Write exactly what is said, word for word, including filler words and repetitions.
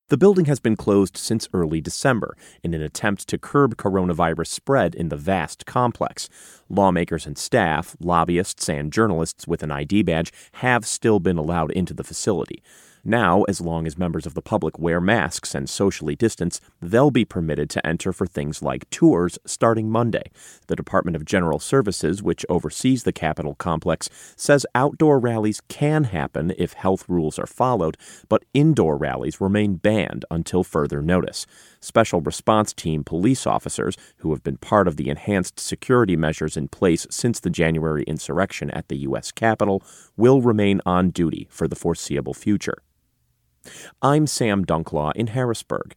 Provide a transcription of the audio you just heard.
The building has been closed since early December in an attempt to curb coronavirus spread in the vast complex. Lawmakers and staff, lobbyists, and journalists with an I D badge have still been allowed into the facility. Now, as long as members of the public wear masks and socially distance, they'll be permitted to enter for things like tours starting Monday. The Department of General Services, which oversees the Capitol complex, says outdoor rallies can happen if health rules are followed, but indoor rallies remain banned until further notice. Special response team police officers, who have been part of the enhanced security measures in place since the January insurrection at the U S Capitol, will remain on duty for the foreseeable future. I'm Sam Dunklaw in Harrisburg.